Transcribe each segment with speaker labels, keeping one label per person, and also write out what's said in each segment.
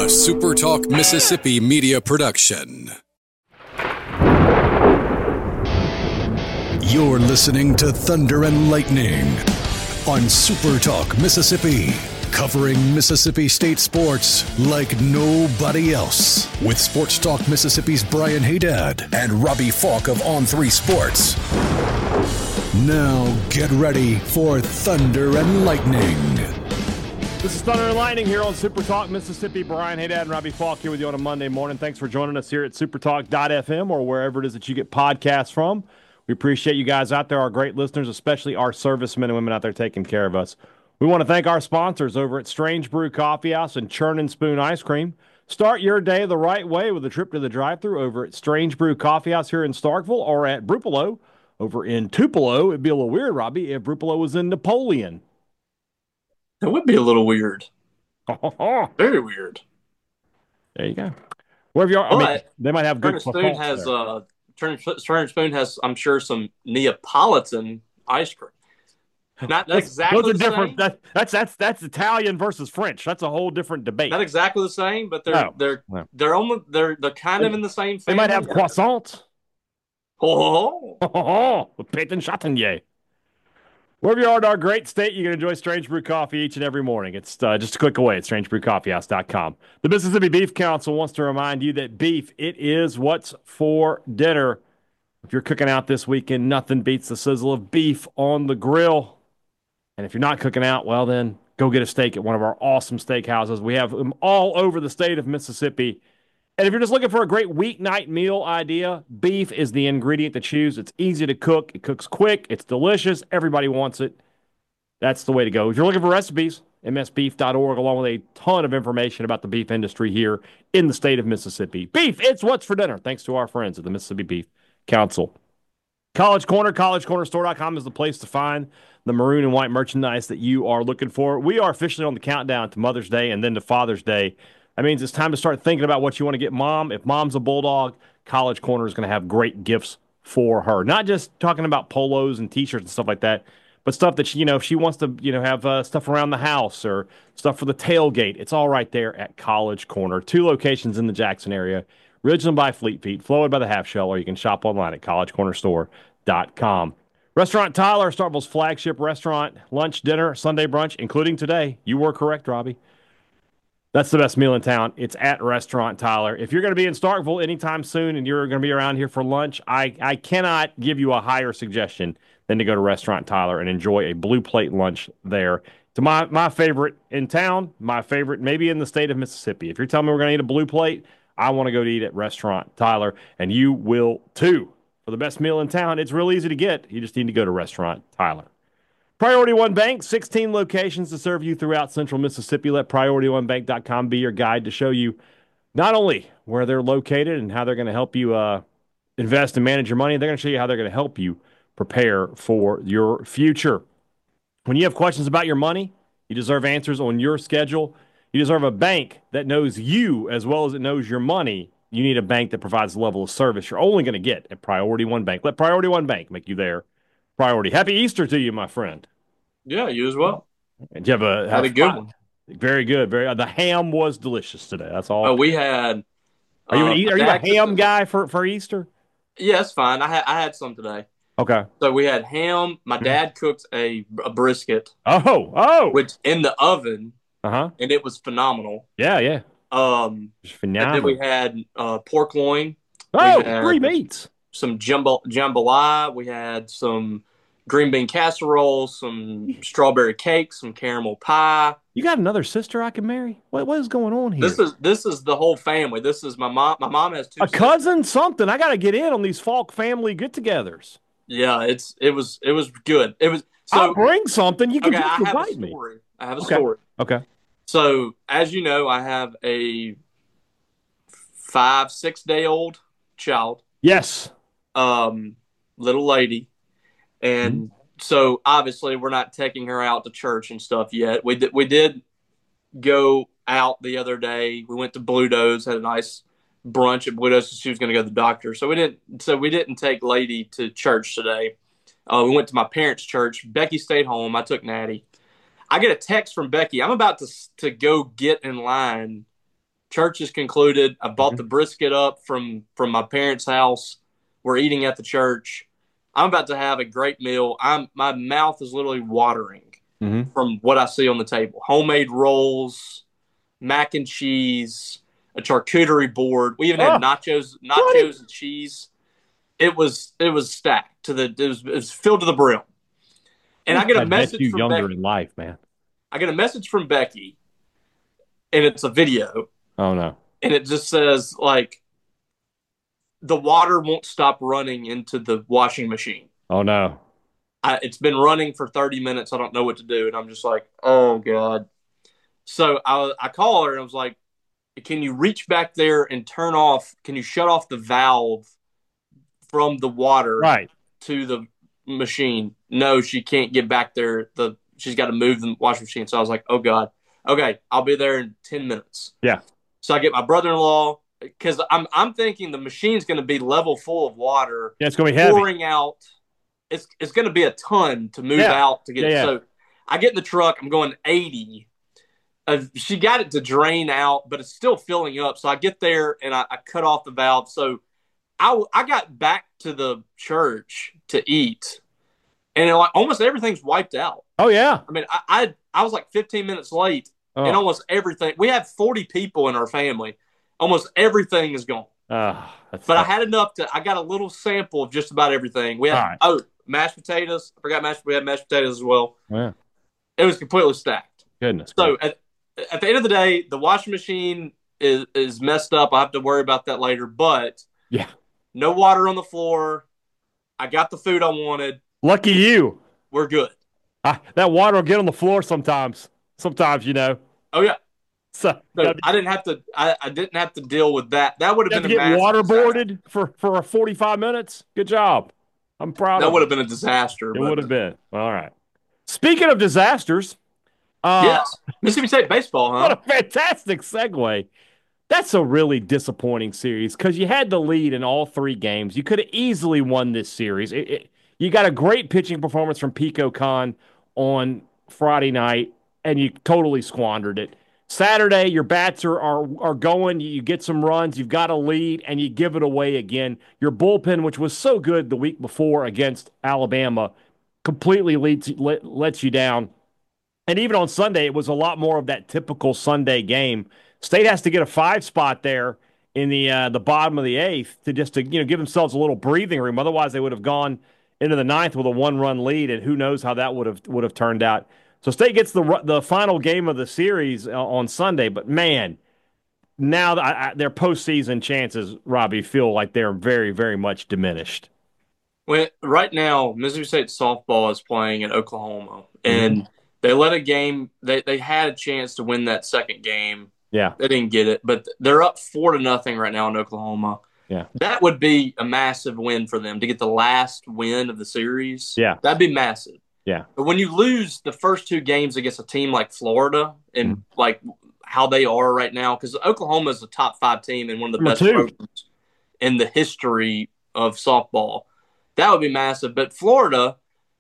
Speaker 1: A SuperTalk Mississippi media production. You're listening to Thunder and Lightning on SuperTalk Mississippi, covering Mississippi State sports like nobody else. With Sports Talk Mississippi's Brian Haydad and Robbie Falk of On3 Sports. Now get ready for Thunder and Lightning.
Speaker 2: This is Thunder and Lightning here on Super Talk Mississippi. Brian Haydad and Robbie Falk here with you on a Monday morning. Thanks for joining us here at supertalk.fm or wherever it is that you get podcasts from. We appreciate you guys out there, our great listeners, especially our servicemen and women out there taking care of us. We want to thank our sponsors over at Strange Brew Coffee House and Churn and Spoon Ice Cream. Start your day the right way with a trip to the drive-thru over at Strange Brew Coffee House here in Starkville or at Brupolo over in Tupelo. It'd be a little weird, Robbie, if Brupolo was in Napoleon.
Speaker 3: That would be a little weird. Very weird.
Speaker 2: There you go. Wherever you are, I mean, they might have good
Speaker 3: Spoon has Turner Spoon has, I'm sure, some Neapolitan ice cream. Not that's exactly
Speaker 2: those are
Speaker 3: the
Speaker 2: different.
Speaker 3: Same.
Speaker 2: That's Italian versus French. That's a whole different debate.
Speaker 3: Not exactly the same, but they're kind of in the same family.
Speaker 2: They might have croissants. Peyton Chatinier. Wherever you are in our great state, you can enjoy Strange Brew Coffee each and every morning. It's just a click away at strangebrewcoffeehouse.com. The Mississippi Beef Council wants to remind you that beef, it is what's for dinner. If you're cooking out this weekend, nothing beats the sizzle of beef on the grill. And if you're not cooking out, well, then go get a steak at one of our awesome steakhouses. We have them all over the state of Mississippi. And if you're just looking for a great weeknight meal idea, beef is the ingredient to choose. It's easy to cook. It cooks quick. It's delicious. Everybody wants it. That's the way to go. If you're looking for recipes, msbeef.org, along with a ton of information about the beef industry here in the state of Mississippi. Beef, it's what's for dinner, thanks to our friends at the Mississippi Beef Council. College Corner, collegecornerstore.com is the place to find the maroon and white merchandise that you are looking for. We are officially on the countdown to Mother's Day and then to Father's Day. That means it's time to start thinking about what you want to get mom. If mom's a Bulldog, College Corner is going to have great gifts for her. Not just talking about polos and T-shirts and stuff like that, but stuff that she, if she wants to, have stuff around the house or stuff for the tailgate. It's all right there at College Corner. 2 locations in the Jackson area. Ridgeland by Fleet Feet, Flowwood by the Half Shell, or you can shop online at collegecornerstore.com. Restaurant Tyler, Starkville's flagship restaurant, lunch, dinner, Sunday brunch, including today. You were correct, Robbie. That's the best meal in town. It's at Restaurant Tyler. If you're going to be in Starkville anytime soon and you're going to be around here for lunch, I cannot give you a higher suggestion than to go to Restaurant Tyler and enjoy a blue plate lunch there. It's my favorite in town, my favorite maybe in the state of Mississippi. If you're telling me we're going to eat a blue plate, I want to go to eat at Restaurant Tyler, and you will too. For the best meal in town, it's real easy to get. You just need to go to Restaurant Tyler. Priority One Bank, 16 locations to serve you throughout central Mississippi. Let PriorityOneBank.com be your guide to show you not only where they're located and how they're going to help you invest and manage your money, they're going to show you how they're going to help you prepare for your future. When you have questions about your money, you deserve answers on your schedule. You deserve a bank that knows you as well as it knows your money. You need a bank that provides the level of service you're only going to get at Priority One Bank. Let Priority One Bank make you their priority. Happy Easter to you, my friend.
Speaker 3: Yeah, you as well.
Speaker 2: Did you had a good one? Very good. The ham was delicious today. That's all.
Speaker 3: Oh, we had.
Speaker 2: Are you a ham guy for Easter?
Speaker 3: Yeah, it's fine. I had some today.
Speaker 2: Okay.
Speaker 3: So we had ham. My dad cooked a brisket.
Speaker 2: Oh.
Speaker 3: Which in the oven.
Speaker 2: Uh-huh.
Speaker 3: And it was phenomenal.
Speaker 2: Yeah.
Speaker 3: Just phenomenal. And then we had pork loin.
Speaker 2: Oh, 3 meats.
Speaker 3: Some jambalaya. We had some green bean casserole, some strawberry cake, some caramel pie.
Speaker 2: You got another sister I can marry? What is going on here?
Speaker 3: This is the whole family. This is my mom. My mom has 2 sisters.
Speaker 2: Cousin something. I got to get in on these Falk family get-togethers.
Speaker 3: Yeah, it was good. It was. So,
Speaker 2: I'll bring something. You can
Speaker 3: okay,
Speaker 2: just invite me.
Speaker 3: I have a story.
Speaker 2: Okay.
Speaker 3: So, as you know, I have a 5-6 day old child.
Speaker 2: Yes.
Speaker 3: Little lady. And so obviously we're not taking her out to church and stuff yet. We did go out the other day. We went to Bluto's, had a nice brunch at Bluto's. She was going to go to the doctor. So we didn't take Lady to church today. We went to my parents' church. Becky stayed home. I took Natty. I get a text from Becky. I'm about to go get in line Church is concluded. I bought the brisket up from my parents' house. We're eating at the church. I'm about to have a great meal. My mouth is literally watering from what I see on the table. Homemade rolls, mac and cheese, a charcuterie board. We even had nachos and cheese. It was stacked it was filled to the brim. And I get a message from
Speaker 2: younger
Speaker 3: Becky.
Speaker 2: in life, man.
Speaker 3: I get a message from Becky, and it's a video.
Speaker 2: Oh no!
Speaker 3: And it just says like, the water won't stop running into the washing machine.
Speaker 2: Oh no!
Speaker 3: It's been running for 30 minutes. I don't know what to do, and I'm just like, oh god. So I call her and I was like, can you reach back there and turn off? Can you shut off the valve from the water to the machine? No, she can't get back there. She's got to move the washing machine. So I was like, oh god. Okay, I'll be there in 10 minutes.
Speaker 2: Yeah.
Speaker 3: So I get my brother-in-law, because I'm thinking the machine's going to be level full of water.
Speaker 2: Yeah, it's going to be heavy.
Speaker 3: Pouring out. It's going to be a ton to move out to get it. So I get in the truck. I'm going 80. She got it to drain out, but it's still filling up. So I get there and I cut off the valve. So I got back to the church to eat, and like almost everything's wiped out.
Speaker 2: Oh yeah.
Speaker 3: I mean, I was like 15 minutes late, and almost everything. We have 40 people in our family. Almost everything is gone. But I had enough I got a little sample of just about everything. We had mashed potatoes. I forgot we had mashed potatoes as well.
Speaker 2: Yeah.
Speaker 3: It was completely stacked.
Speaker 2: Goodness.
Speaker 3: So at the end of the day, the washing machine is messed up. I have to worry about that later. But no water on the floor. I got the food I wanted.
Speaker 2: Lucky you.
Speaker 3: We're good.
Speaker 2: That water will get on the floor sometimes. Sometimes, you know.
Speaker 3: Oh yeah.
Speaker 2: So
Speaker 3: I didn't have to. I didn't have to deal with that. That would have been a massive
Speaker 2: waterboarded for 45 minutes. Good job. I'm proud.
Speaker 3: That would have been a disaster.
Speaker 2: It would have been. All right. Speaking of disasters,
Speaker 3: yes, Mississippi State baseball, huh?
Speaker 2: What a fantastic segue. That's a really disappointing series because you had the lead in all three games. You could have easily won this series. You got a great pitching performance from Pico Khan on Friday night, and you totally squandered it. Saturday, your bats are going. You get some runs. You've got a lead, and you give it away again. Your bullpen, which was so good the week before against Alabama, completely lets you down. And even on Sunday, it was a lot more of that typical Sunday game. State has to get a 5 spot there in the bottom of the 8th to give themselves a little breathing room. Otherwise, they would have gone into the 9th with a 1-run lead, and who knows how that would have turned out. So State gets the final game of the series on Sunday, but man, now their postseason chances, Robbie, feel like they're very, very much diminished.
Speaker 3: Well, right now, Mississippi State softball is playing in Oklahoma, and they let a game. They had a chance to win that second game.
Speaker 2: Yeah,
Speaker 3: they didn't get it, but they're up 4-0 right now in Oklahoma.
Speaker 2: Yeah,
Speaker 3: that would be a massive win for them to get the last win of the series.
Speaker 2: Yeah,
Speaker 3: that'd be massive.
Speaker 2: Yeah. But
Speaker 3: when you lose the first 2 games against a team like Florida and like how they are right now, because Oklahoma is a top 5 team and one of the best programs in the history of softball, that would be massive. But Florida,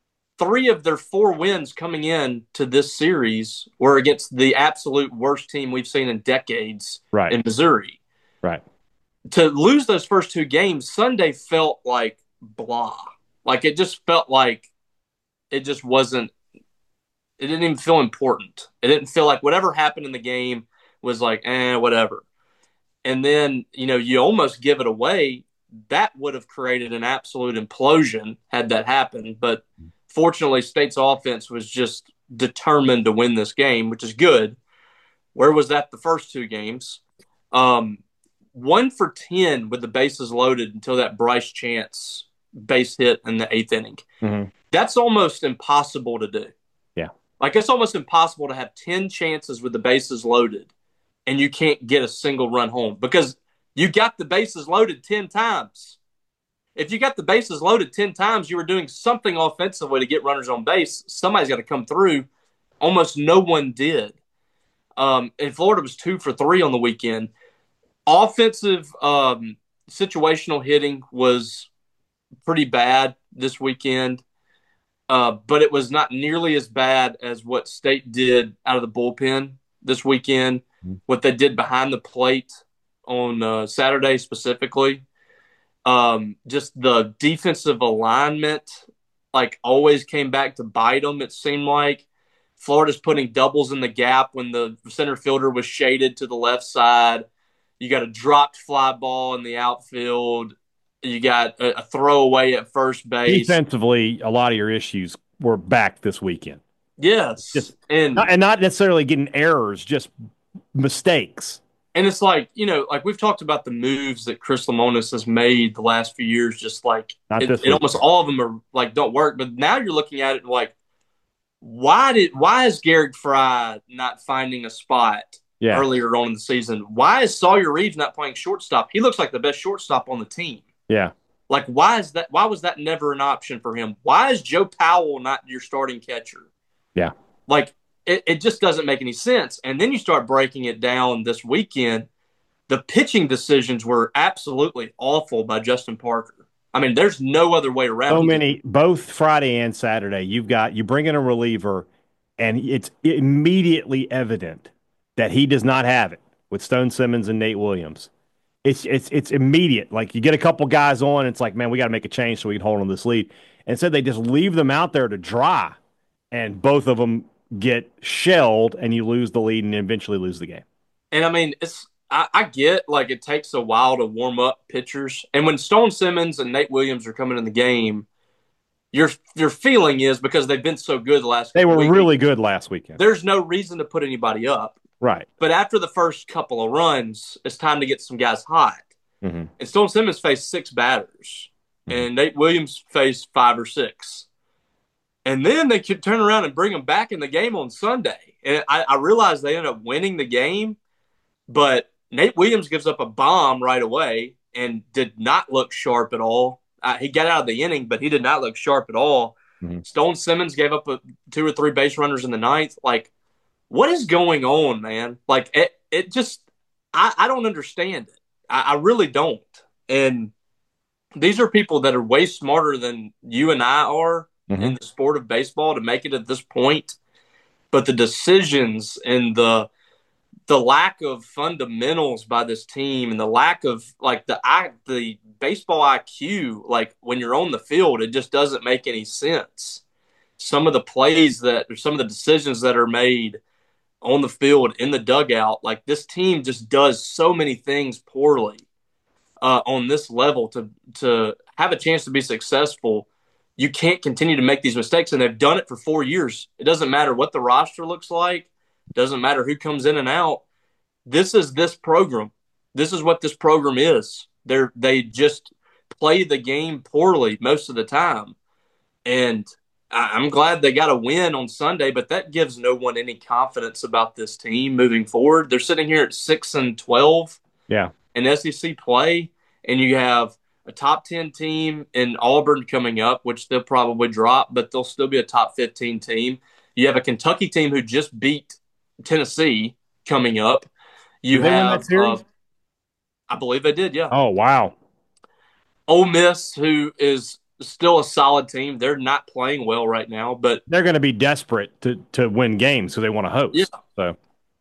Speaker 3: 3 of their 4 wins coming in to this series were against the absolute worst team we've seen in decades in Missouri.
Speaker 2: Right.
Speaker 3: To lose those first 2 games, Sunday felt like blah. Like it just felt like it just wasn't – it didn't even feel important. It didn't feel like whatever happened in the game was like, whatever. And then, you almost give it away. That would have created an absolute implosion had that happened. But fortunately, State's offense was just determined to win this game, which is good. Where was that the first 2 games? 1 for 10 with the bases loaded until that Bryce Chance base hit in the 8th inning.
Speaker 2: Mm-hmm.
Speaker 3: That's almost impossible to do.
Speaker 2: Yeah.
Speaker 3: Like it's almost impossible to have 10 chances with the bases loaded and you can't get a single run home because you got the bases loaded 10 times. If you got the bases loaded 10 times, you were doing something offensively to get runners on base. Somebody's got to come through. Almost no one did. And Florida was 2 for 3 on the weekend. Offensive situational hitting was pretty bad this weekend. But it was not nearly as bad as what State did out of the bullpen this weekend. what they did behind the plate on Saturday specifically. Just the defensive alignment, like, always came back to bite them, it seemed like. Florida's putting doubles in the gap when the center fielder was shaded to the left side. You got a dropped fly ball in the outfield. You got a throwaway at first base.
Speaker 2: Defensively, a lot of your issues were back this weekend.
Speaker 3: Yes.
Speaker 2: And not necessarily getting errors, just mistakes.
Speaker 3: And it's like, like we've talked about the moves that Chris Lemonis has made the last few years, just like it almost all of them are like don't work. But now you're looking at it like, why is Garrett Fry not finding a spot earlier on in the season? Why is Sawyer Reeves not playing shortstop? He looks like the best shortstop on the team.
Speaker 2: Yeah.
Speaker 3: Like, why was that never an option for him? Why is Joe Powell not your starting catcher?
Speaker 2: Yeah.
Speaker 3: Like, it just doesn't make any sense. And then you start breaking it down this weekend. The pitching decisions were absolutely awful by Justin Parker. I mean, there's no other way around it.
Speaker 2: So many, both Friday and Saturday, you bring in a reliever, and it's immediately evident that he does not have it with Stone Simmons and Nate Williams. It's immediate. Like, you get a couple guys on, it's like, man, we got to make a change so we can hold on this lead. And so they just leave them out there to dry, and both of them get shelled, and you lose the lead and eventually lose the game.
Speaker 3: And I mean, I get like it takes a while to warm up pitchers, and when Stone Simmons and Nate Williams are coming in the game, your feeling is because they've been so good the last.
Speaker 2: They were really good last weekend.
Speaker 3: There's no reason to put anybody up,
Speaker 2: right? But
Speaker 3: after the first couple of runs, it's time to get some guys hot.
Speaker 2: Mm-hmm.
Speaker 3: And Stone Simmons faced 6 batters, and Nate Williams faced 5 or 6. And then they could turn around and bring them back in the game on Sunday. And I realized they ended up winning the game, but Nate Williams gives up a bomb right away and did not look sharp at all. He got out of the inning, but he did not look sharp at all.
Speaker 2: Mm-hmm.
Speaker 3: Stone Simmons gave up 2 or 3 base runners in the ninth. Like, what is going on, man? Like, it just – I don't understand it. I really don't. And these are people that are way smarter than you and I are in the sport of baseball to make it at this point. But the decisions and the lack of fundamentals by this team and the lack of like the baseball IQ, like when you're on the field, it just doesn't make any sense. Some of the plays some of the decisions that are made on the field in the dugout, like this team just does so many things poorly on this level to have a chance to be successful. You can't continue to make these mistakes, and they've done it for 4 years. It doesn't matter what the roster looks like. It doesn't matter who comes in and out. This is this program. This is what this program is. They just play the game poorly most of the time. And I'm glad they got a win on Sunday, but that gives no one any confidence about this team moving forward. They're sitting here at 6-12 in SEC play, and you have a top 10 team in Auburn coming up, which they'll probably drop, but they'll still be a top 15 team. You have a Kentucky team who just beat Tennessee coming up. You have, I believe they did, yeah.
Speaker 2: Oh, wow.
Speaker 3: Ole Miss, who is still a solid team. They're not playing well right now, but
Speaker 2: they're going to be desperate to win games, so they want to host.
Speaker 3: Yeah.
Speaker 2: So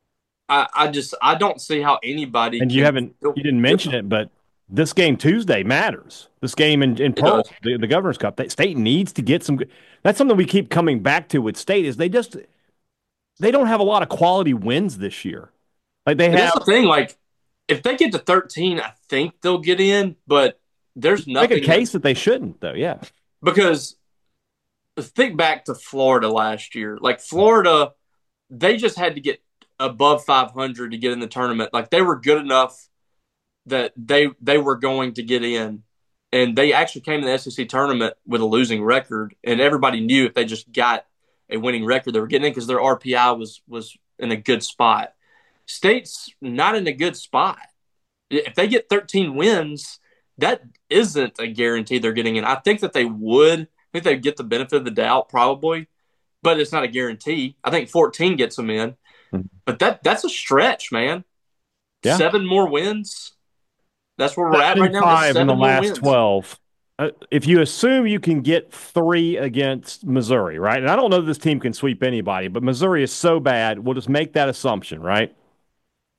Speaker 3: I don't see how anybody.
Speaker 2: And you didn't mention it, but this game Tuesday matters. This game in Pearl, the Governor's Cup, State needs to get some. That's something we keep coming back to with State is they don't have a lot of quality wins this year. Like they have.
Speaker 3: That's the thing. Like if they get to 13, I think they'll get in, but there's nothing.
Speaker 2: Make a case that they shouldn't, though. Yeah,
Speaker 3: because think back to Florida last year. Like Florida, they just had to get above 500 to get in the tournament. Like they were good enough that they were going to get in, and they actually came to the SEC tournament with a losing record, and everybody knew if they just got a winning record, they were getting in because their RPI was in a good spot. State's not in a good spot. If they get 13 wins, that isn't a guarantee they're getting in. I think that they would. I think they'd get the benefit of the doubt probably, but it's not a guarantee. I think 14 gets them in, but that's a stretch, man. Yeah. 7 more wins. That's where we're at right now.
Speaker 2: 5 in the last 12. If you assume you can get 3 against Missouri, right? And I don't know that this team can sweep anybody, but Missouri is so bad. We'll just make that assumption, right?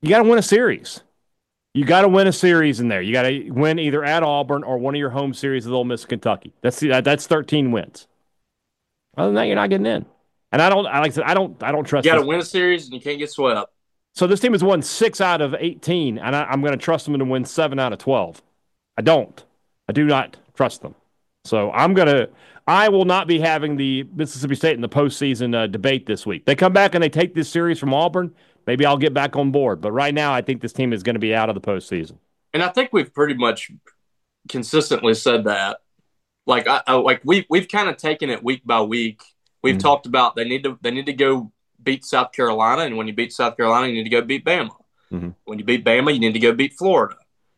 Speaker 2: You got to win a series. You got to win a series in there. You got to win either at Auburn or one of your home series with Ole Miss, Kentucky. That's 13 wins. Other than that, you're not getting in. And like I said, I don't
Speaker 3: You
Speaker 2: trust
Speaker 3: got to
Speaker 2: this.
Speaker 3: win a series and you can't get swept.
Speaker 2: So this team has won 6 out of 18, and I'm going to trust them to win 7 out of 12. I don't. I do not trust them. So I will not be having the Mississippi State in the postseason debate this week. They come back and they take this series from Auburn. Maybe I'll get back on board. But right now, I think this team is going to be out of the postseason.
Speaker 3: And I think we've pretty much consistently said that. We've kind of taken it week by week. We've talked about they need to go beat South Carolina, and when you beat South Carolina, you need to go beat Bama.
Speaker 2: Mm-hmm.
Speaker 3: When you beat Bama, you need to go beat Florida.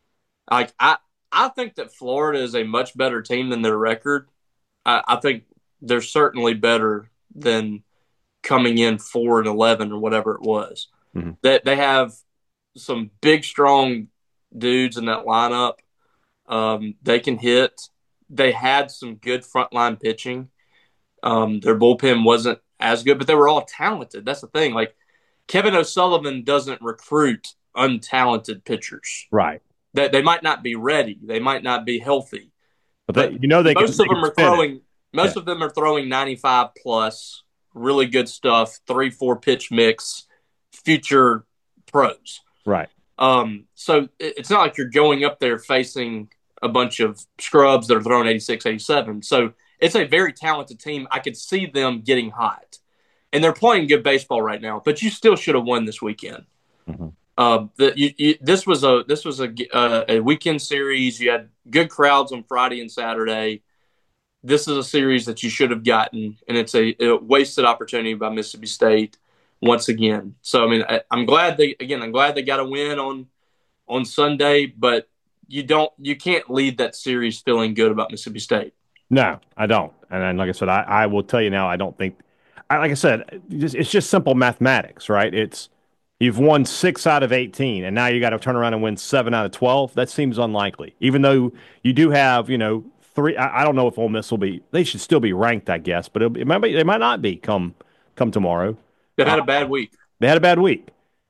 Speaker 3: I think that Florida is a much better team than their record. I think they're certainly better than coming in 4-11 or whatever it was.
Speaker 2: Mm-hmm.
Speaker 3: They have some big, strong dudes in that lineup. They can hit. They had some good frontline pitching. Their bullpen wasn't as good, but they were all talented. That's the thing. Like, Kevin O'Sullivan doesn't recruit untalented pitchers.
Speaker 2: Right.
Speaker 3: They might not be ready. They might not be healthy.
Speaker 2: But
Speaker 3: most of them are throwing 95 plus, really good stuff, 3-4 pitch mix, future pros.
Speaker 2: Right.
Speaker 3: So it's not like you're going up there facing a bunch of scrubs that are throwing 86, 87. So it's a very talented team. I could see them getting hot. And they're playing good baseball right now, but you still should have won this weekend.
Speaker 2: Mm-hmm.
Speaker 3: This was a weekend series. You had good crowds on Friday and Saturday. This is a series that you should have gotten, and it's a wasted opportunity by Mississippi State once again. So I mean, I'm glad they got a win on Sunday, but you can't lead that series feeling good about Mississippi State.
Speaker 2: No, I don't. And then, like I said, I will tell you now, I don't think. Like I said, it's just simple mathematics, right? You've won 6 out of 18, and now you got to turn around and win 7 out of 12. That seems unlikely. Even though you do have, 3. I don't know if Ole Miss will be. They should still be ranked, I guess, but they might not be come tomorrow.
Speaker 3: They had a bad week.
Speaker 2: They had a bad week.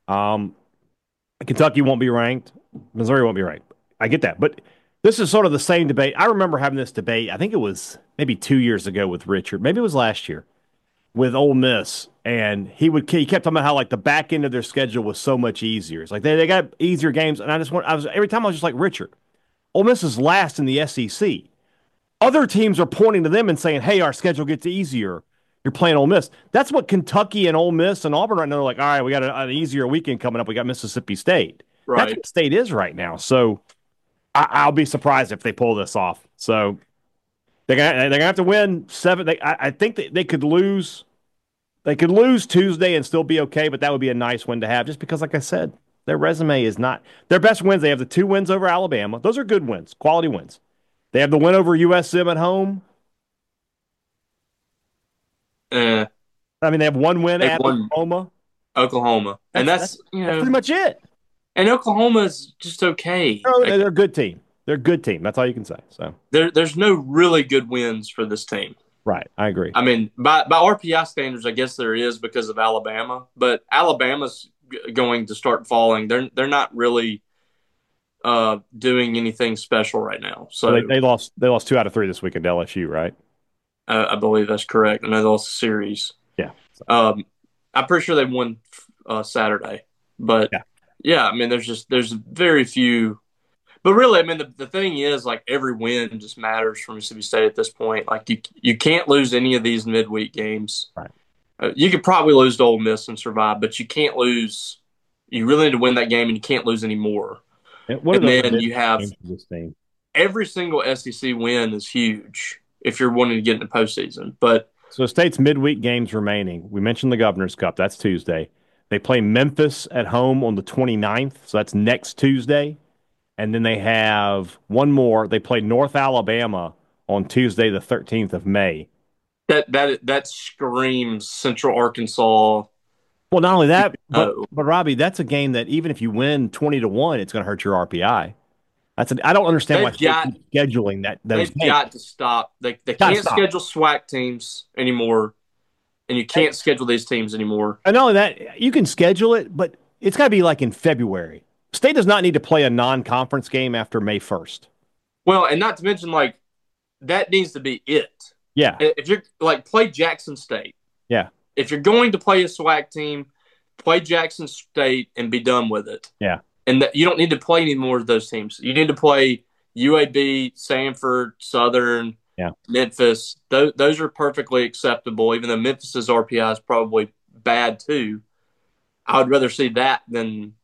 Speaker 2: Kentucky won't be ranked. Missouri won't be ranked. I get that, but this is sort of the same debate. I remember having this debate. I think it was maybe 2 years ago with Richard. Maybe it was last year with Ole Miss, and he kept talking about how like the back end of their schedule was so much easier. It's like they got easier games, and every time I was just like, Richard, Ole Miss is last in the SEC. Other teams are pointing to them and saying, hey, our schedule gets easier. You're playing Ole Miss. That's what Kentucky and Ole Miss and Auburn right now are like, all right, we got an easier weekend coming up. We got Mississippi State.
Speaker 3: Right.
Speaker 2: That's what State is right now. So I'll be surprised if they pull this off. So they're gonna have to win 7. I think they could lose. They could lose Tuesday and still be okay, but that would be a nice win to have. Just because, like I said, their resume is not their best wins. They have the 2 wins over Alabama. Those are good wins, quality wins. They have the win over USM at home. I mean, they have 1 win at Oklahoma.
Speaker 3: And that's
Speaker 2: pretty much it.
Speaker 3: And Oklahoma's just okay.
Speaker 2: They're a good team. They're a good team. That's all you can say. So
Speaker 3: there's no really good wins for this team.
Speaker 2: Right, I agree.
Speaker 3: I mean, by RPI standards, I guess there is because of Alabama, but Alabama's going to start falling. They're not really doing anything special right now. So
Speaker 2: they lost 2 out of 3 this week at LSU, right?
Speaker 3: I believe that's correct, and they lost the series.
Speaker 2: Yeah.
Speaker 3: I'm pretty sure they won Saturday, but yeah, I mean, there's very few. But really, I mean, the thing is, like, every win just matters for Mississippi State at this point. Like, you can't lose any of these midweek games.
Speaker 2: Right.
Speaker 3: You could probably lose to Ole Miss and survive, but you can't lose. You really need to win that game, and you can't lose any more. And then you have every single SEC win is huge if you're wanting to get in the postseason. But
Speaker 2: so State's midweek games remaining. We mentioned the Governor's Cup. That's Tuesday. They play Memphis at home on the 29th, so that's next Tuesday. And then they have one more. They play North Alabama on Tuesday, the 13th of May.
Speaker 3: That screams Central Arkansas.
Speaker 2: Well, not only that, but Robbie, that's a game that even if you win 20-1, it's going to hurt your RPI. I don't understand why scheduling that.
Speaker 3: They've got to stop. They can't schedule SWAC teams anymore, and you can't schedule these teams anymore.
Speaker 2: And not only that, you can schedule it, but it's got to be like in February. State does not need to play a non-conference game after May 1st.
Speaker 3: Well, and not to mention, like, that needs to be it.
Speaker 2: Yeah.
Speaker 3: If you're like, play Jackson State.
Speaker 2: Yeah.
Speaker 3: If you're going to play a SWAC team, play Jackson State and be done with it.
Speaker 2: Yeah.
Speaker 3: And that you don't need to play any more of those teams. You need to play UAB, Sanford, Southern, Memphis. Those are perfectly acceptable, even though Memphis's RPI is probably bad too. I would rather see that than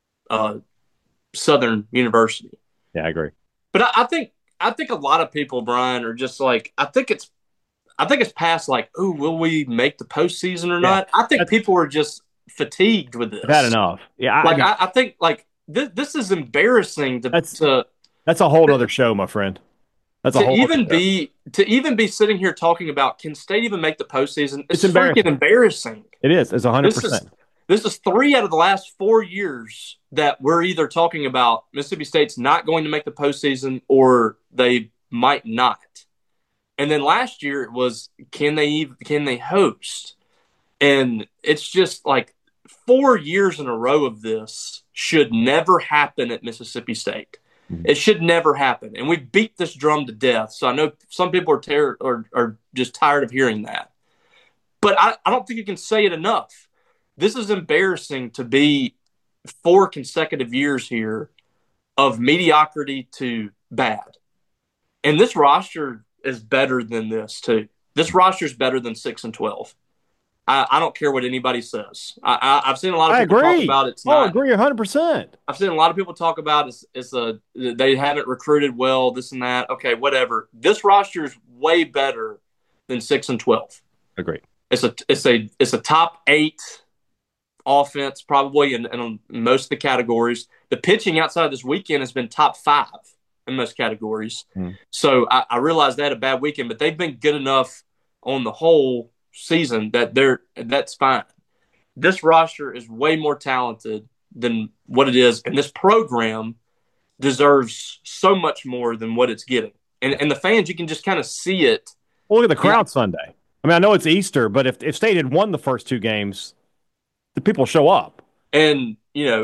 Speaker 3: Southern University.
Speaker 2: Yeah, I agree.
Speaker 3: But I think a lot of people, Brian, are just like, I think it's past like, ooh, will we make the postseason or not? I think people are just fatigued with this.
Speaker 2: I've had enough. Yeah,
Speaker 3: I think like this is embarrassing
Speaker 2: that's a whole other show, my friend. That's a whole
Speaker 3: to even be sitting here talking about, can State even make the postseason? It's
Speaker 2: embarrassing.
Speaker 3: Freaking embarrassing.
Speaker 2: It is. It's 100%.
Speaker 3: This is 3 out of the last 4 years that we're either talking about Mississippi State's not going to make the postseason or they might not. And then last year it was, can they host? And it's just like 4 years in a row of this should never happen at Mississippi State. Mm-hmm. It should never happen. And we beat this drum to death. So I know some people are just tired of hearing that. But I don't think you can say it enough. This is embarrassing to be 4 consecutive years here of mediocrity to bad. And this roster is better than this too. This roster is better than 6-12. I don't care what anybody says. I've seen a lot of people talk about it.
Speaker 2: I agree 100%.
Speaker 3: I've seen a lot of people talk about they haven't recruited well, this and that. Okay, whatever. This roster is way better than 6-12.
Speaker 2: Agreed.
Speaker 3: It's a top 8 offense probably in most of the categories. The pitching outside of this weekend has been top 5 in most categories. So I realize they had a bad weekend, but they've been good enough on the whole season that that's fine. This roster is way more talented than what it is, and this program deserves so much more than what it's getting. And the fans, you can just kind of see it.
Speaker 2: Well, look at the crowd Sunday. I mean, I know it's Easter, but if State had won the first 2 games, the people show up.
Speaker 3: And,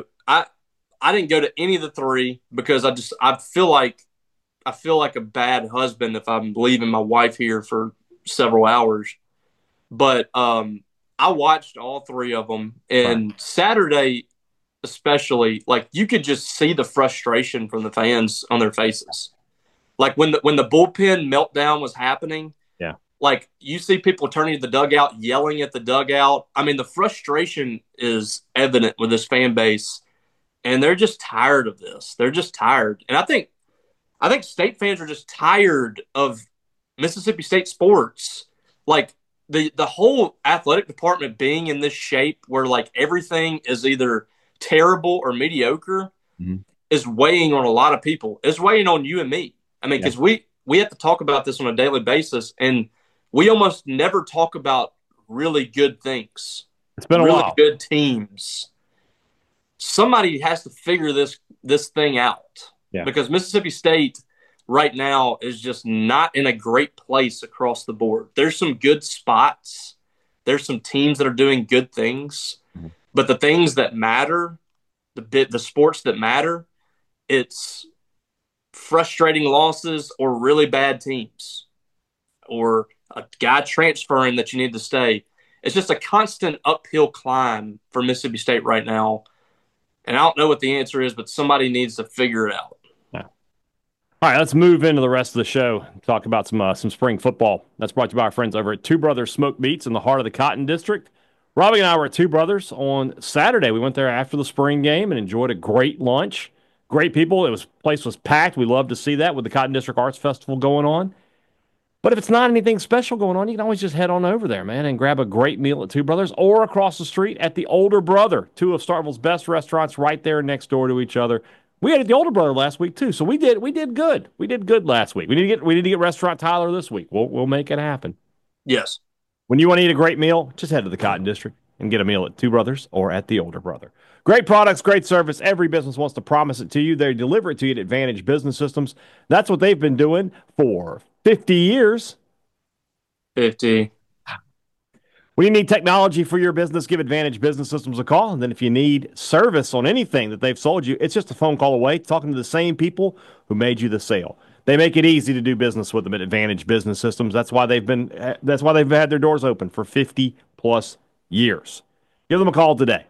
Speaker 3: I didn't go to any of the 3 because I feel like a bad husband if I'm leaving my wife here for several hours. But I watched all 3 of them, and Saturday especially, like, you could just see the frustration from the fans on their faces. Like when the bullpen meltdown was happening, like, you see people turning to the dugout, yelling at the dugout. I mean, the frustration is evident with this fan base, and they're just tired of this. They're just tired. And I think State fans are just tired of Mississippi State sports. Like, the whole athletic department being in this shape where, like, everything is either terrible or mediocre is weighing on a lot of people. It's weighing on you and me. I mean, because we have to talk about this on a daily basis, and we almost never talk about really good things.
Speaker 2: It's been a
Speaker 3: really
Speaker 2: while.
Speaker 3: Good teams. Somebody has to figure this thing out because Mississippi State right now is just not in a great place across the board. There's some good spots. There's some teams that are doing good things, but the things that matter, the sports that matter, it's frustrating losses or really bad teams or a guy transferring that you need to stay. It's just a constant uphill climb for Mississippi State right now. And I don't know what the answer is, but somebody needs to figure it out.
Speaker 2: Yeah. All right, let's move into the rest of the show. Talk about some spring football. That's brought to you by our friends over at Two Brothers Smoked Meats in the heart of the Cotton District. Robbie and I were at Two Brothers on Saturday. We went there after the spring game and enjoyed a great lunch. Great people. Place was packed. We love to see that with the Cotton District Arts Festival going on. But if it's not anything special going on, you can always just head on over there, man, and grab a great meal at Two Brothers or across the street at the Older Brother, 2 of Starkville's best restaurants right there next door to each other. We had at the Older Brother last week too, so we did good. We did good last week. We need to get Restaurant Tyler this week. We'll make it happen.
Speaker 3: Yes.
Speaker 2: When you want to eat a great meal, just head to the Cotton District and get a meal at Two Brothers or at the Older Brother. Great products, great service. Every business wants to promise it to you. They deliver it to you at Advantage Business Systems. That's what they've been doing for 50 years.
Speaker 3: 50.
Speaker 2: When you need technology for your business, give Advantage Business Systems a call. And then if you need service on anything that they've sold you, it's just a phone call away, talking to the same people who made you the sale. They make it easy to do business with them at Advantage Business Systems. That's why they've had their doors open for 50 plus years. Give them a call today,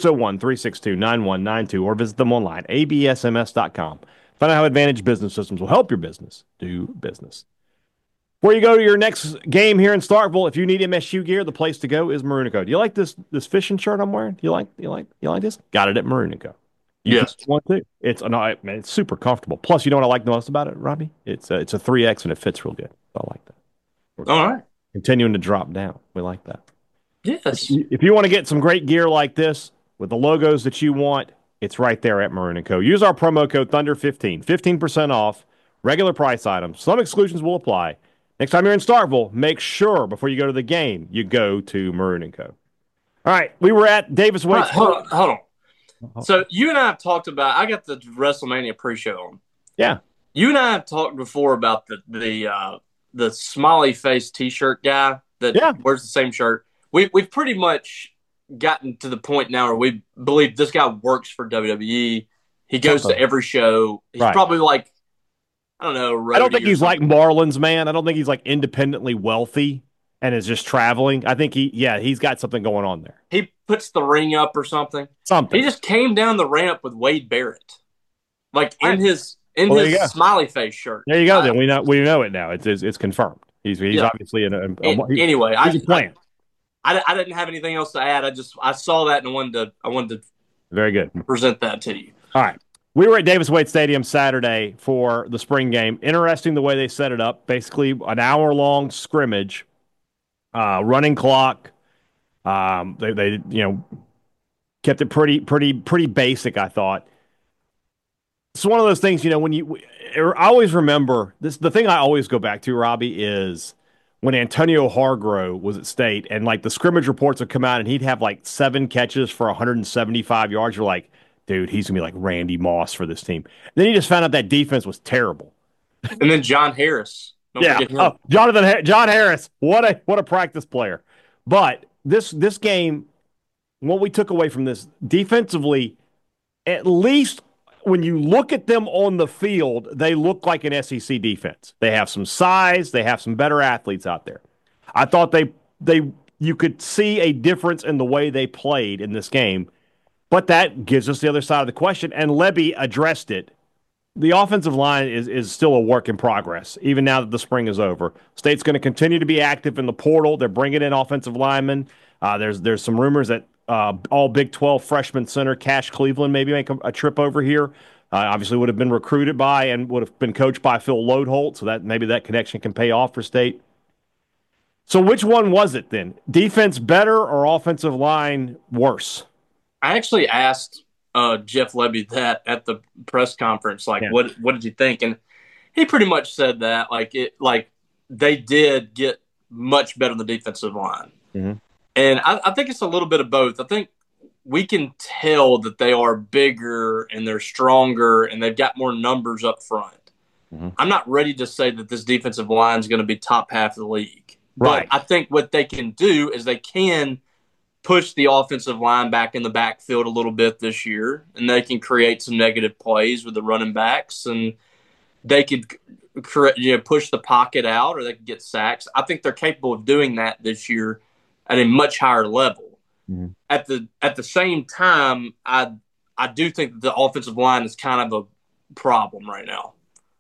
Speaker 2: 601-362-9192, or visit them online, absms.com. Find out how Advantage Business Systems will help your business do business. Before you go to your next game here in Starkville, if you need MSU gear, the place to go is Maroon & Co. Do you like this fishing shirt I'm wearing? You like this? Got it at Maroon & Co. You
Speaker 3: Yes.
Speaker 2: can want to. It's super comfortable. Plus, you know what I like the most about it, Robbie? It's a 3X and it fits real good. I like that.
Speaker 3: All right.
Speaker 2: Continuing to drop down. We like that.
Speaker 3: Yes.
Speaker 2: If you want to get some great gear like this with the logos that you want, it's right there at Maroon & Co. Use our promo code Thunder15, 15% off regular price items. Some exclusions will apply. Next time you're in Starkville, make sure before you go to the game, you go to Maroon & Co. All right, we were at Davis Wade.
Speaker 3: Hold on. So you and I have talked about. I got the WrestleMania pre-show on.
Speaker 2: Yeah.
Speaker 3: You and I have talked before about the smiley face T-shirt guy that wears the same shirt. We've pretty much gotten to the point now where we believe this guy works for WWE. He goes to every show. He's probably like, I don't know.
Speaker 2: I don't think he's like Marlon's man. I don't think he's like independently wealthy and is just traveling. I think he's got something going on there.
Speaker 3: He puts the ring up or something. He just came down the ramp with Wade Barrett, like in his smiley face shirt.
Speaker 2: There you go. Then we know it now. It's confirmed. He's obviously
Speaker 3: anyway.
Speaker 2: He's a plan.
Speaker 3: I didn't have anything else to add. I saw that and I wanted to
Speaker 2: very good
Speaker 3: present that to you.
Speaker 2: All right. We were at Davis Wade Stadium Saturday for the spring game. Interesting the way they set it up. Basically, an hour-long scrimmage, running clock. They kept it pretty basic, I thought. It's one of those things, I always remember this. The thing I always go back to, Robbie, is when Antonio Hargrove was at State and like the scrimmage reports would come out and he'd have like 7 catches for 175 yards. You're like, dude, he's going to be like Randy Moss for this team. Then he just found out that defense was terrible.
Speaker 3: And then John Harris.
Speaker 2: John Harris. What a practice player. But this game, what we took away from this defensively, at least when you look at them on the field, they look like an SEC defense. They have some size. They have some better athletes out there. I thought you could see a difference in the way they played in this game. But that gives us the other side of the question, and Lebby addressed it. The offensive line is still a work in progress, even now that the spring is over. State's going to continue to be active in the portal. They're bringing in offensive linemen. There's some rumors that all Big 12 freshman center Cash Cleveland maybe make a trip over here. Obviously would have been recruited by and would have been coached by Phil Loadholt, so that maybe that connection can pay off for State. So which one was it then? Defense better or offensive line worse?
Speaker 3: I actually asked Jeff Lebby that at the press conference, what did you think? And he pretty much said that they did get much better on the defensive line.
Speaker 2: Mm-hmm.
Speaker 3: And I think it's a little bit of both. I think we can tell that they are bigger and they're stronger and they've got more numbers up front.
Speaker 2: Mm-hmm.
Speaker 3: I'm not ready to say that this defensive line is going to be top half of the league.
Speaker 2: Right.
Speaker 3: But I think what they can do is they can push the offensive line back in the backfield a little bit this year, and they can create some negative plays with the running backs, and they could push the pocket out, or they could get sacks. I think they're capable of doing that this year at a much higher level.
Speaker 2: Mm-hmm.
Speaker 3: At the same time, I do think that the offensive line is kind of a problem right now.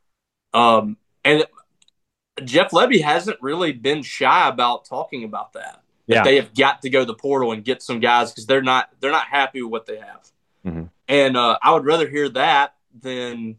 Speaker 3: And Jeff Lebby hasn't really been shy about talking about that.
Speaker 2: Yeah.
Speaker 3: They have got to go to the portal and get some guys because they're not happy with what they have.
Speaker 2: Mm-hmm.
Speaker 3: And I would rather hear that than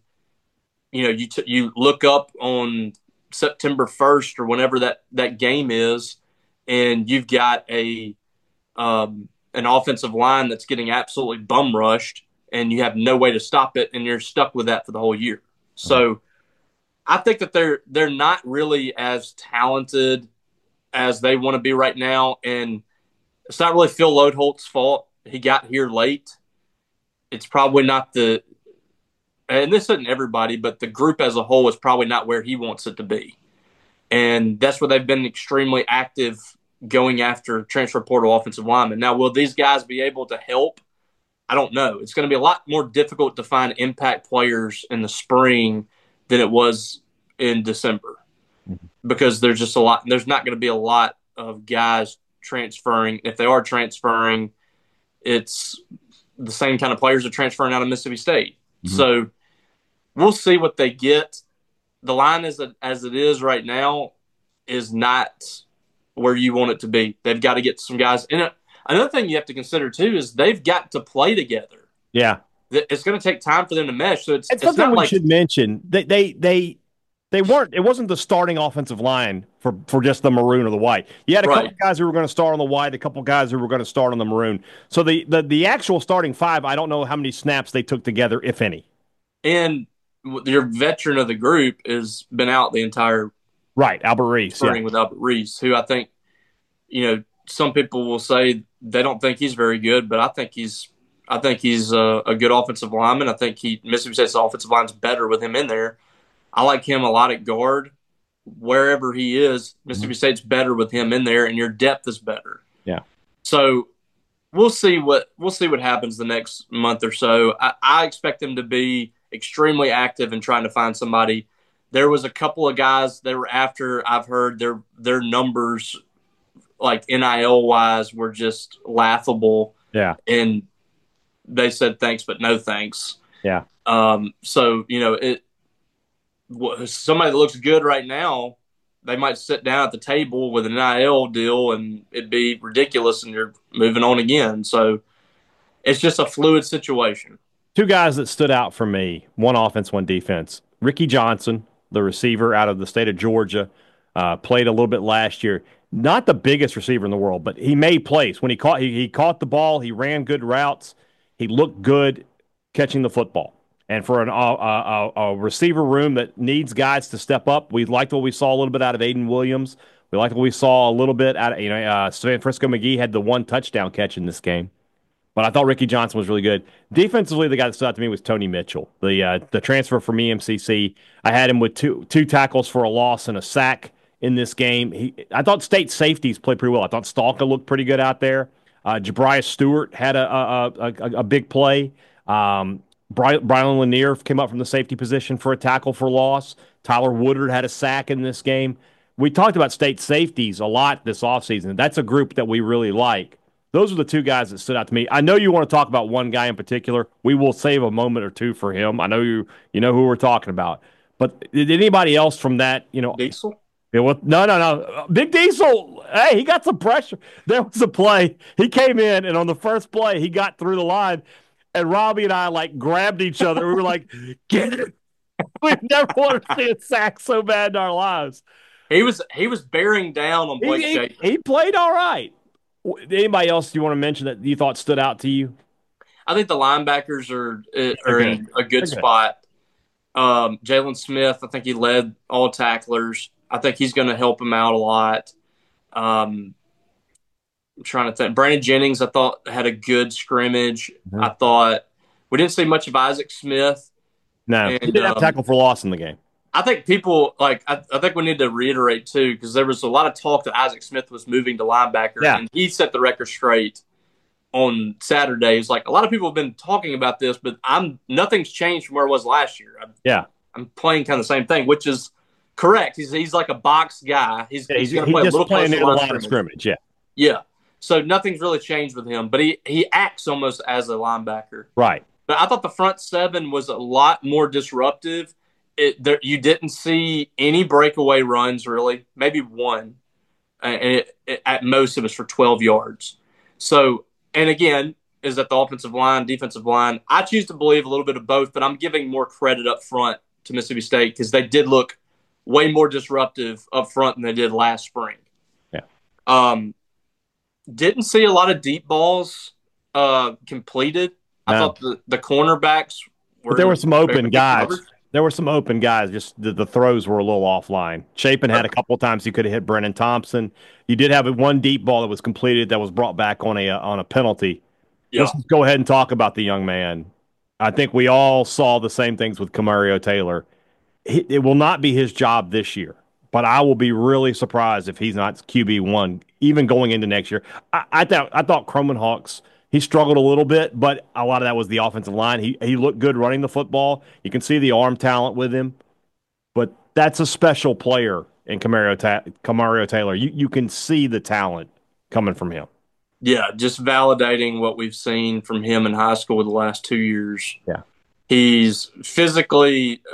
Speaker 3: you look up on September 1st or whenever that game is, and you've got an offensive line that's getting absolutely bum rushed, and you have no way to stop it, and you're stuck with that for the whole year. Mm-hmm. So I think that they're not really as talented as they want to be right now, and it's not really Phil Loadholt's fault. He got here late. It's probably not and this isn't everybody, but the group as a whole is probably not where he wants it to be. And that's where they've been extremely active going after transfer portal offensive linemen. Now, will these guys be able to help? I don't know. It's going to be a lot more difficult to find impact players in the spring than it was in December because there's just a lot. There's not going to be a lot of guys transferring. If they are transferring, it's the same kind of players are transferring out of Mississippi State. Mm-hmm. So we'll see what they get. The line as it is right now is not where you want it to be. They've got to get some guys. And another thing you have to consider, too, is they've got to play together.
Speaker 2: Yeah.
Speaker 3: It's going to take time for them to mesh. So it's
Speaker 2: something
Speaker 3: not
Speaker 2: we should mention. They weren't – it wasn't the starting offensive line for just the maroon or the white. You had a couple guys who were going to start on the white, a couple guys who were going to start on the maroon. So the actual starting five, I don't know how many snaps they took together, if any.
Speaker 3: And your veteran of the group has been out the entire –
Speaker 2: right, Albert Reese.
Speaker 3: Starting with Albert Reese, who I think, some people will say they don't think he's very good, but I think he's a good offensive lineman. I think Mississippi State's offensive line's better with him in there. I like him a lot at guard. Wherever he is, Mississippi State's better with him in there, and your depth is better.
Speaker 2: Yeah.
Speaker 3: So we'll see what happens the next month or so. I expect them to be extremely active in trying to find somebody. There was a couple of guys that were after. I've heard their numbers, like NIL wise, were just laughable.
Speaker 2: Yeah.
Speaker 3: And they said thanks, but no thanks.
Speaker 2: Yeah.
Speaker 3: So somebody that looks good right now, they might sit down at the table with an NIL deal, and it'd be ridiculous, and you're moving on again. So it's just a fluid situation.
Speaker 2: Two guys that stood out for me: one offense, one defense. Ricky Johnson, the receiver out of the state of Georgia, played a little bit last year. Not the biggest receiver in the world, but he made plays. When he caught the ball, he ran good routes. He looked good catching the football. And for a receiver room that needs guys to step up, we liked what we saw a little bit out of Aiden Williams. We liked what we saw a little bit out of, San Frisco McGee had the one touchdown catch in this game. But I thought Ricky Johnson was really good. Defensively, the guy that stood out to me was Tony Mitchell, the transfer from EMCC. I had him with two tackles for a loss and a sack in this game. I thought state safeties played pretty well. I thought Stalka looked pretty good out there. Jabrias Stewart had a big play. Brian Lanier came up from the safety position for a tackle for loss. Tyler Woodard had a sack in this game. We talked about state safeties a lot this offseason. That's a group that we really like. Those are the two guys that stood out to me. I know you want to talk about one guy in particular. We will save a moment or two for him. I know you know who we're talking about. But did anybody else from that,
Speaker 3: Diesel?
Speaker 2: No. Big Diesel, hey, he got some pressure. There was a play. He came in, and on the first play, he got through the line, and Robbie and I, grabbed each other. We were like, get it. We've never wanted to see a sack so bad in our lives.
Speaker 3: He was bearing down on Blake Shapen.
Speaker 2: He played all right. Anybody else you want to mention that you thought stood out to you?
Speaker 3: I think the linebackers are in a good spot. Jalen Smith, I think he led all tacklers. I think he's going to help him out a lot. I'm trying to think. Brandon Jennings, I thought, had a good scrimmage. Mm-hmm. I thought we didn't see much of Isaac Smith.
Speaker 2: No, he didn't have tackle for loss in the game.
Speaker 3: I think people I think we need to reiterate too, because there was a lot of talk that Isaac Smith was moving to linebacker, and he set the record straight on Saturdays. A lot of people have been talking about this, but nothing's changed from where it was last year. I'm playing kind of the same thing, which is correct. He's like a box guy. He's going to play a little closer to the line of scrimmage. Yeah. So nothing's really changed with him, but he acts almost as a linebacker.
Speaker 2: Right.
Speaker 3: But I thought the front seven was a lot more disruptive. You didn't see any breakaway runs, really. Maybe one. And at most, it was for 12 yards. So, and again, is that the offensive line, defensive line? I choose to believe a little bit of both, but I'm giving more credit up front to Mississippi State because they did look way more disruptive up front than they did last spring.
Speaker 2: Yeah.
Speaker 3: Didn't see a lot of deep balls completed. No. I thought the cornerbacks were.
Speaker 2: But there were some open guys. There were some open guys. Just the throws were a little offline. Shapen had a couple of times he could have hit Brennan Thompson. You did have one deep ball that was completed that was brought back on a penalty. Yeah. Let's just go ahead and talk about the young man. I think we all saw the same things with Camario Taylor. It will not be his job this year but I will be really surprised if he's not QB1 even going into next year. I thought Kromenhawks, he struggled a little bit, but a lot of that was the offensive line. He looked good running the football. You can see the arm talent with him, but that's a special player in Camario Taylor. You can see the talent coming from him.
Speaker 3: Yeah, just validating what we've seen from him in high school the last 2 years.
Speaker 2: Yeah.
Speaker 3: He's physically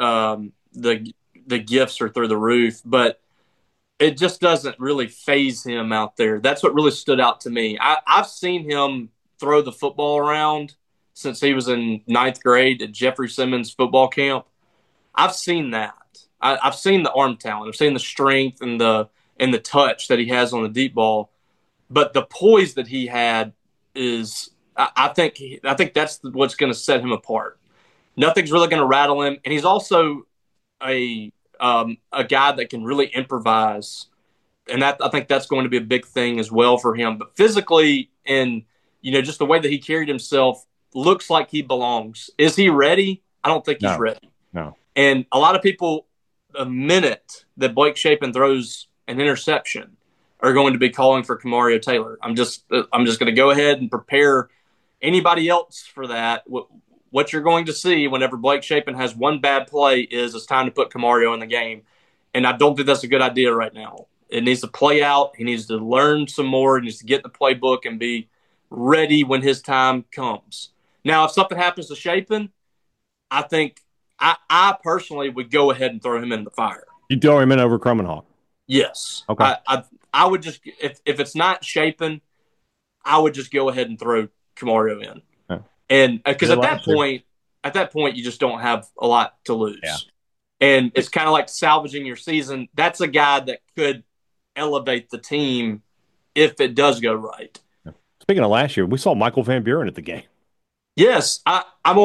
Speaker 3: the gifts are through the roof, but it just doesn't really phase him out there. That's what really stood out to me. I've seen him throw the football around since he was in ninth grade at Jeffrey Simmons football camp. I've seen that. I've seen the arm talent. I've seen the strength and the touch that he has on the deep ball. But the poise that he had is, I think that's what's going to set him apart. Nothing's really going to rattle him, and he's also a guy that can really improvise, and I think that's going to be a big thing as well for him. But physically, and just the way that he carried himself, looks like he belongs. Is he ready? I don't think he's ready.
Speaker 2: No.
Speaker 3: And a lot of people, the minute that Blake Shapen throws an interception, are going to be calling for Camario Taylor. I'm just going to go ahead and prepare anybody else for that. What you're going to see whenever Blake Shapen has one bad play is it's time to put Camario in the game. And I don't think that's a good idea right now. It needs to play out. He needs to learn some more. He needs to get the playbook and be ready when his time comes. Now, if something happens to Shapen, I think I personally would go ahead and throw him in the fire.
Speaker 2: You throw him in over Kromenhawk?
Speaker 3: Yes.
Speaker 2: Okay.
Speaker 3: I would just, if it's not Shapen, I would just go ahead and throw Camario in.
Speaker 2: Okay.
Speaker 3: And because at that point, you just don't have a lot to lose.
Speaker 2: Yeah.
Speaker 3: And it's kind of like salvaging your season. That's a guy that could elevate the team if it does go right.
Speaker 2: Speaking of last year, we saw Michael Van Buren at the game.
Speaker 3: Yes, I'm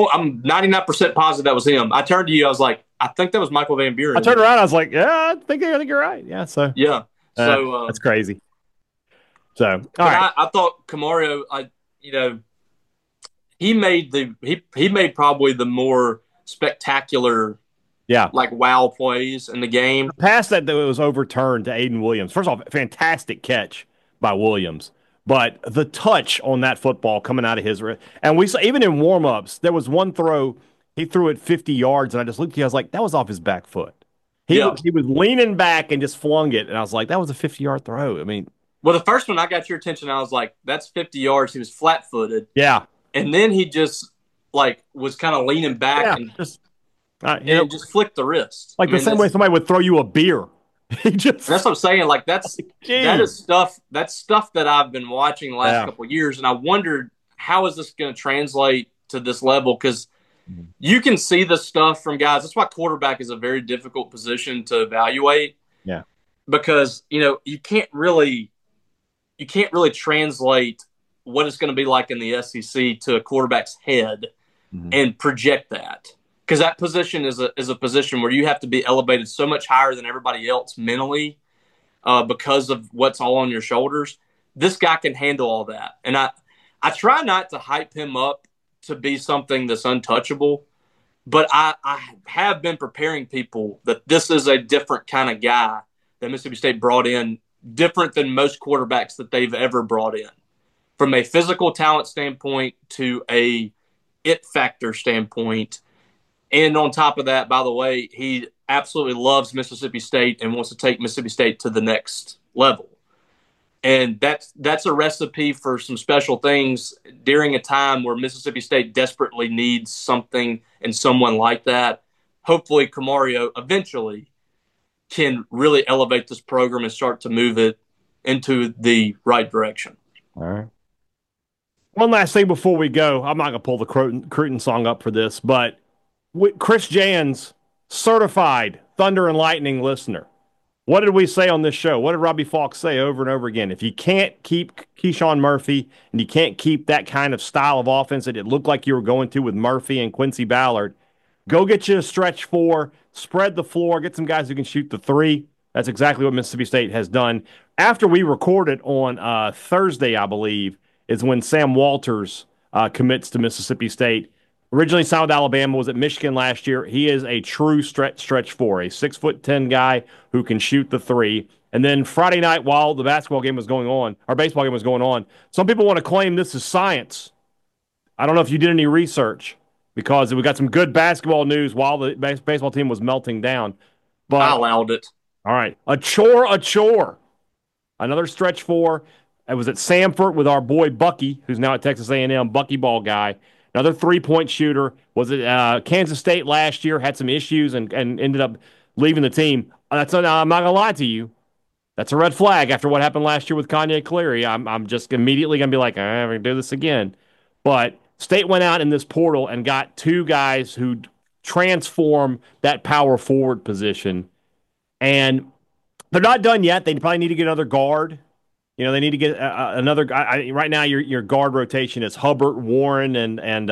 Speaker 3: 99% positive that was him. I turned to you, I was like, I think that was Michael Van Buren.
Speaker 2: I turned around, I was like, yeah, I think you're right. Yeah, so
Speaker 3: yeah, so
Speaker 2: that's crazy. So all right,
Speaker 3: I thought Camario, he made probably the more spectacular, like wow plays in the game.
Speaker 2: The pass that was overturned to Aiden Williams. First off, fantastic catch by Williams. But the touch on that football coming out of his wrist, and we saw even in warm-ups, there was one throw, he threw it 50 yards, and I just looked at you, I was like, that was off his back foot. He was leaning back and just flung it, and I was like, that was a 50-yard throw. I mean,
Speaker 3: well, the first one I got your attention, I was like, that's 50 yards. He was flat-footed.
Speaker 2: Yeah.
Speaker 3: And then he just, was kind of leaning back and just flicked the wrist.
Speaker 2: Like the same way somebody would throw you a beer.
Speaker 3: That's what I'm saying. Like that is stuff. That's stuff that I've been watching the last couple of years, and I wondered how is this going to translate to this level? Because you can see the stuff from guys. That's why quarterback is a very difficult position to evaluate.
Speaker 2: Yeah,
Speaker 3: because you can't really translate what it's going to be like in the SEC to a quarterback's head and project that. Because that position is a position where you have to be elevated so much higher than everybody else mentally because of what's all on your shoulders. This guy can handle all that. And I try not to hype him up to be something that's untouchable, but I have been preparing people that this is a different kind of guy that Mississippi State brought in, different than most quarterbacks that they've ever brought in. From a physical talent standpoint to a it factor standpoint. And on top of that, by the way, he absolutely loves Mississippi State and wants to take Mississippi State to the next level. And that's a recipe for some special things during a time where Mississippi State desperately needs something and someone like that. Hopefully, Camario eventually can really elevate this program and start to move it into the right direction.
Speaker 2: All right. One last thing before we go. I'm not going to pull the Cruton song up for this, but Chris Jans, certified Thunder and Lightning listener. What did we say on this show? What did Robbie Falk say over and over again? If you can't keep Keyshawn Murphy and you can't keep that kind of style of offense that it looked like you were going to with Murphy and Quincy Ballard, go get you a stretch four, spread the floor, get some guys who can shoot the three. That's exactly what Mississippi State has done. After we recorded on Thursday, I believe, is when Sam Walters commits to Mississippi State. Originally signed with Alabama, was at Michigan last year. He is a true stretch four, a 6'10" guy who can shoot the three. And then Friday night, while the basketball game was going on, our baseball game was going on, some people want to claim this is science. I don't know if you did any research because we got some good basketball news while the baseball team was melting down. But
Speaker 3: I allowed it.
Speaker 2: All right, a chore. Another stretch four. I was at Samford with our boy Bucky, who's now at Texas A&M, Bucky ball guy. Another three-point shooter. Was at Kansas State last year, had some issues and ended up leaving the team. I'm not going to lie to you. That's a red flag after what happened last year with Kanye Cleary. I'm just immediately going to be like, I'm going to do this again. But State went out in this portal and got two guys who transform that power forward position. And they're not done yet. They probably need to get another guard. You know, they need to get another guy. Right now, your guard rotation is Hubbard, Warren, and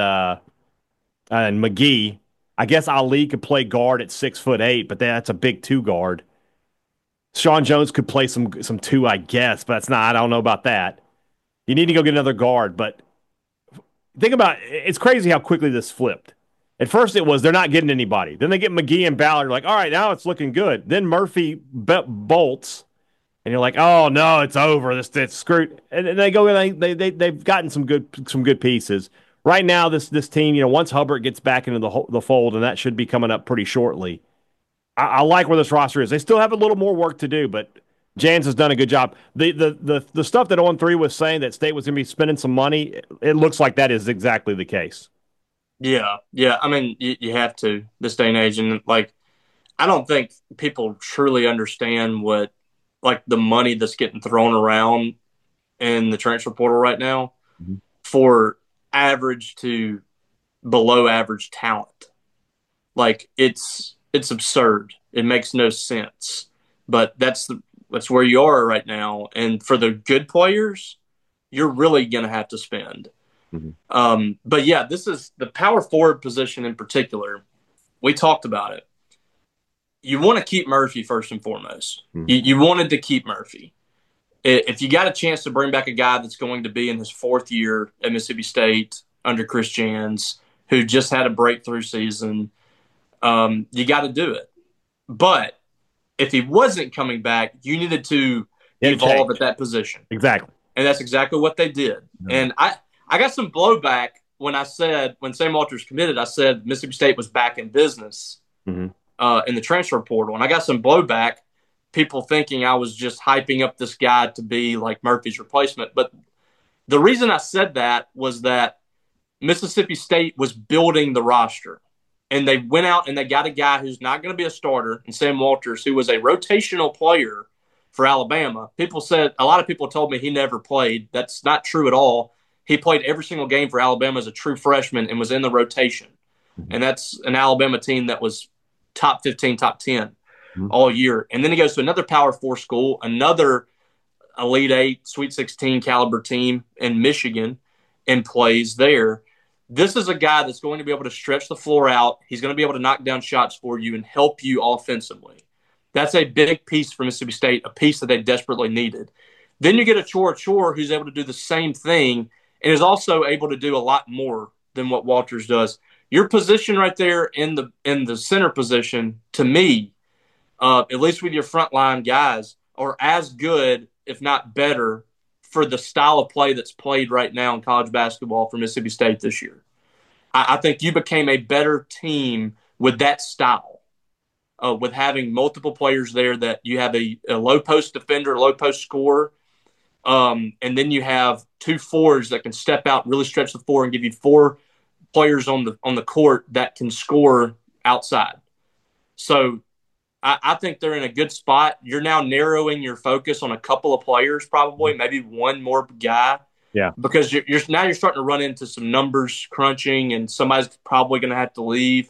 Speaker 2: McGee. I guess Ali could play guard at 6'8", but that's a big two guard. Sean Jones could play some two, I guess, but that's not. I don't know about that. You need to go get another guard. But think about it. It's crazy how quickly this flipped. At first, it was they're not getting anybody. Then they get McGee and Ballard. Like, all right, now it's looking good. Then Murphy bolts. And you're like, oh no, it's over. It's screwed. And they go in. They've gotten some good pieces. Right now, this team, you know, once Hubbard gets back into the fold, and that should be coming up pretty shortly. I like where this roster is. They still have a little more work to do, but Jans has done a good job. The stuff that On3 was saying that State was going to be spending some money, it looks like that is exactly the case.
Speaker 3: Yeah. I mean, you have to this day and age, and like, I don't think people truly understand what. Like the money that's getting thrown around in the transfer portal right now for average to below average talent. Like it's absurd. It makes no sense. But that's where you are right now. And for the good players, you're really going to have to spend. But yeah, this is the power forward position in particular. We talked about it. You want to keep Murphy first and foremost. You wanted to keep Murphy. If you got a chance to bring back a guy that's going to be in his fourth year at Mississippi State under Chris Jans, who just had a breakthrough season, you got to do it. But if he wasn't coming back, you needed to evolve at that position.
Speaker 2: Exactly.
Speaker 3: And that's exactly what they did. And I got some blowback when Sam Walters committed, I said Mississippi State was back in business. In the transfer portal. And I got some blowback, people thinking I was just hyping up this guy to be like Murphy's replacement. But the reason I said that was that Mississippi State was building the roster. And they went out and they got a guy who's not going to be a starter, and Sam Walters, who was a rotational player for Alabama. A lot of people told me he never played. That's not true at all. He played every single game for Alabama as a true freshman and was in the rotation. And that's an Alabama team that was top 15, top 10 all year. And then he goes to another Power 4 school, another Elite 8, Sweet 16 caliber team in Michigan, and plays there. This is a guy that's going to be able to stretch the floor out. He's going to be able to knock down shots for you and help you offensively. That's a big piece for Mississippi State, a piece that they desperately needed. Then you get a Chore who's able to do the same thing and is also able to do a lot more than what Walters does. Your position right there in the center position, to me, at least with your frontline guys, are as good, if not better, for the style of play that's played right now in college basketball for Mississippi State this year. I think you became a better team with that style, with having multiple players there, that you have a low post defender, low post scorer, and then you have two fours that can step out, really stretch the floor, and give you four players on the court that can score outside. So I think they're in a good spot. You're now narrowing your focus on a couple of players, probably maybe one more guy.
Speaker 2: Yeah,
Speaker 3: because you're starting to run into some numbers crunching, and somebody's probably going to have to leave.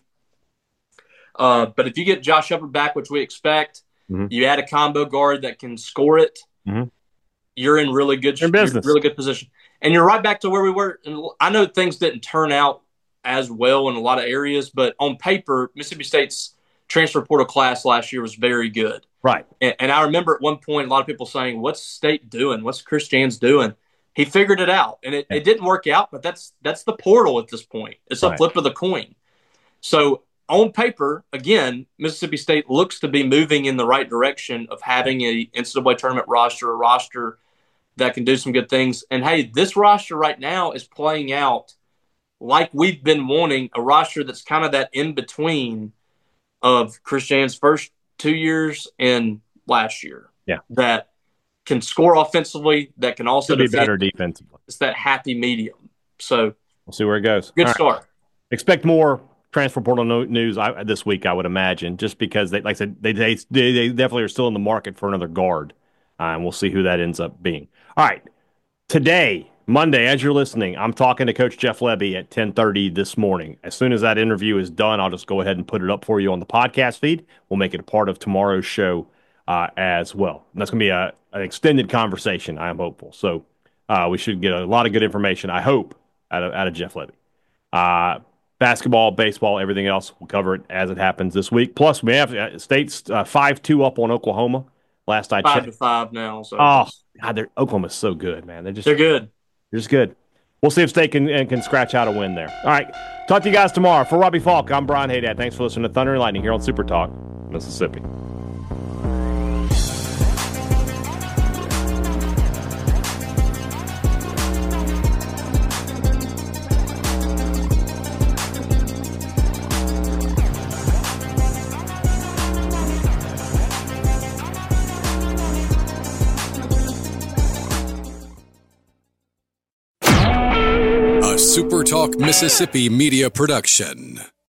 Speaker 3: But if you get Josh Hubbard back, which we expect, you add a combo guard that can score it. You're in really good business, really good position, and you're right back to where we were. And I know things didn't turn out as well in a lot of areas, but on paper, Mississippi State's transfer portal class last year was very good.
Speaker 2: Right.
Speaker 3: And I remember at one point a lot of people saying, "What's State doing? What's Chris Jans doing?" he figured it out, and it didn't work out, but that's the portal at this point. It's a flip of the coin. So on paper, again, Mississippi State looks to be moving in the right direction of having a NCAA tournament roster, a roster that can do some good things. And hey, this roster right now is playing out like we've been wanting, a roster that's kind of that in between of Christian's first 2 years and last year.
Speaker 2: Yeah,
Speaker 3: that can score offensively, that can also
Speaker 2: be better defensively.
Speaker 3: It's that happy medium. So
Speaker 2: we'll see where it goes.
Speaker 3: Good start.
Speaker 2: Expect more transfer portal news this week, I would imagine, just because they, like I said, they definitely are still in the market for another guard, and we'll see who that ends up being. All right, today, Monday, as you're listening, I'm talking to Coach Jeff Lebby at 10:30 this morning. As soon as that interview is done, I'll just go ahead and put it up for you on the podcast feed. We'll make it a part of tomorrow's show as well. And that's going to be an extended conversation, I am hopeful. So we should get a lot of good information, I hope, out of Jeff Lebby. Basketball, baseball, everything else, we'll cover it as it happens this week. Plus, we have State's 5-2 up on Oklahoma. Last I checked.
Speaker 3: 5-5 now. So.
Speaker 2: Oh, God, Oklahoma's so good, man. They're
Speaker 3: good.
Speaker 2: They're just good. We'll see if State can scratch out a win there. All right. Talk to you guys tomorrow. For Robbie Falk, I'm Brian Haydad. Thanks for listening to Thunder and Lightning here on Super Talk, Mississippi.
Speaker 1: Super Talk Mississippi Media Production.